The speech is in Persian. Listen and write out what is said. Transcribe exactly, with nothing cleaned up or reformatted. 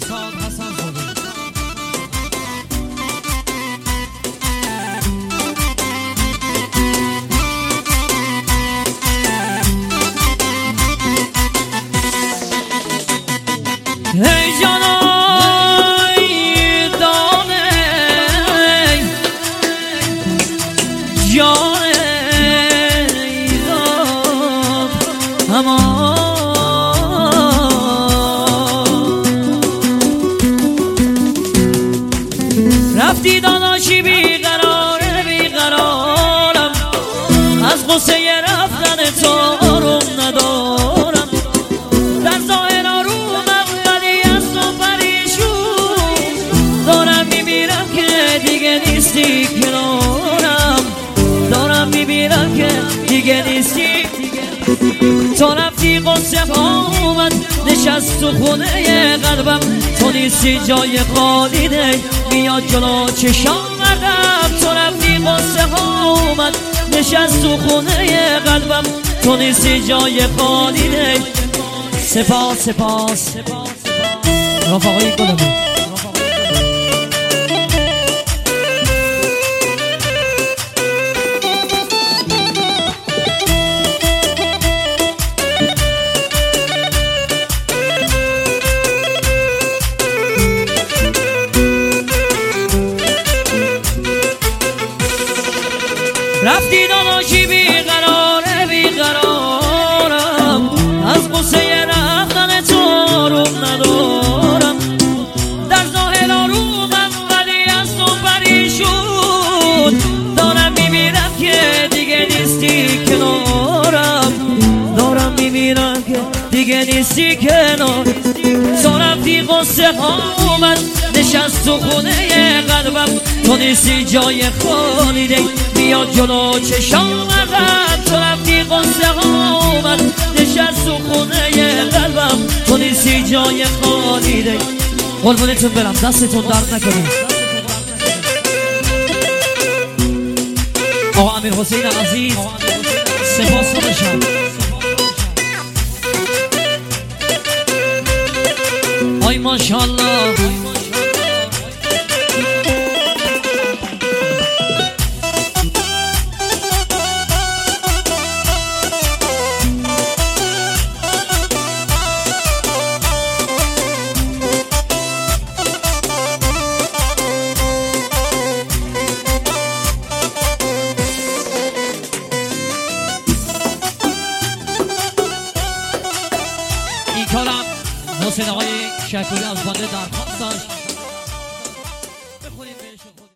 استاد حسن زاده. ای جانای دانه جان ایزاد اما رفتی داناشی بیقراره بیقرارم از غصه رفتن تو آروم ندارم در ظاهر آرومم ولی از تو پریشون دارم میبینم که دیگه نیستی کنارم دارم میبینم که دیگه نیستی تو رفتی قصه ها اومد نشست تو خونه قلبم تو نیستی جای خالی ده میاد جلو چشام مردم تو رفتی قصه ها اومد نشست تو خونه قلبم تو نیستی جای خالی ده سپاس سپاس رفقای گلمون رفتی داناشی بیقراره بیقرارم از قصه رفتن تو آروم ندارم در ظاهر آرومم ولی از تو پریشون دارم میبینم که دیگه نیستی کنارم دارم میبینم که دیگه نیستی کنار تو رفتی قصه ها اومد نشست تو خونه قلبم تو نیستی جای خالی ده میاد جلو چشام مردم تو رفتی قصه ها اومد نشست تو خونه قلبم تو نیستی جای خالی ده قربونتون برم دستتون درد نکنید آقا امیر حسین عزیز سپاس داداشم آی ماشاءالله این کارم حسین آقای شکوری از بنده درخواست داشت